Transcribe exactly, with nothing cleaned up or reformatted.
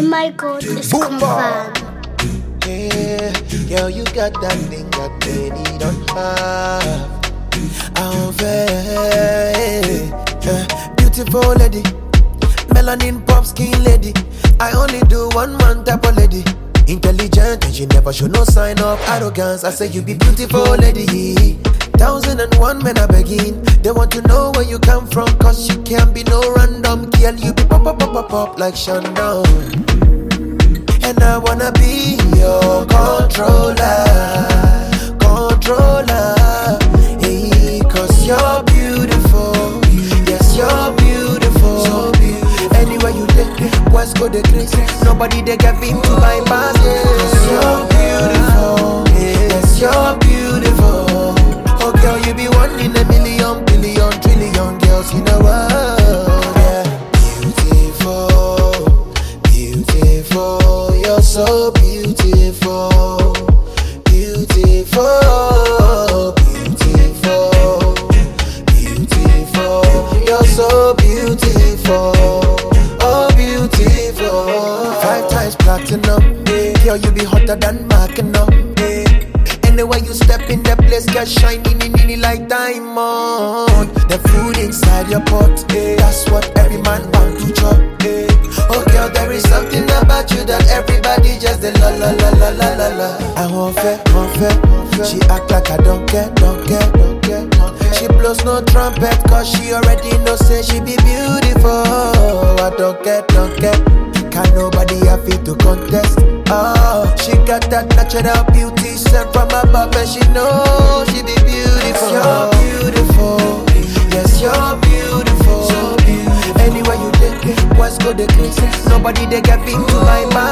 my God is confirmed. Yeah, girl, you got that thing that many don't have. I'm very uh, beautiful lady, melanin pop skin lady. I only do one man type of lady. Intelligent and she never show no sign of arrogance. I say you be beautiful lady. Thousand and one men are begging. They want to know where you come from, cause you can't be no random girl. You be pop pop pop pop pop like Shandon. And I wanna be your controller, controller. Hey, cause you're beautiful. Yes, you're beautiful. So beautiful. Anywhere you take, West go the grace. Nobody they get in to bypass. Yes, you're beautiful. Yes, you're beautiful. Oh girl, you be one in a million, billion, trillion girls in the world. Yeah, beautiful, beautiful. You're so beautiful, beautiful, beautiful, beautiful. You're so beautiful, oh beautiful. Five times platinum, girl, you be hotter than Mackinac. Anywhere you step in the place, get shining in, in, in like diamond. The food inside your pot, eh, that's what every man want to chop. Eh. Oh girl, there is something about you that everybody just the la la la la la la la. I won't fair, won't fair. She act like I don't care, don't care, don't care. She blows no trumpet, cause she already know say she be beautiful. I don't care, don't care. Can't nobody have it to contest. Oh, she got that natural beauty sent from above, and she knows she be beautiful. Yes, you're beautiful. Yes, you're beautiful. So beautiful. Anywhere you take, West go the grace. Nobody they get into my mind.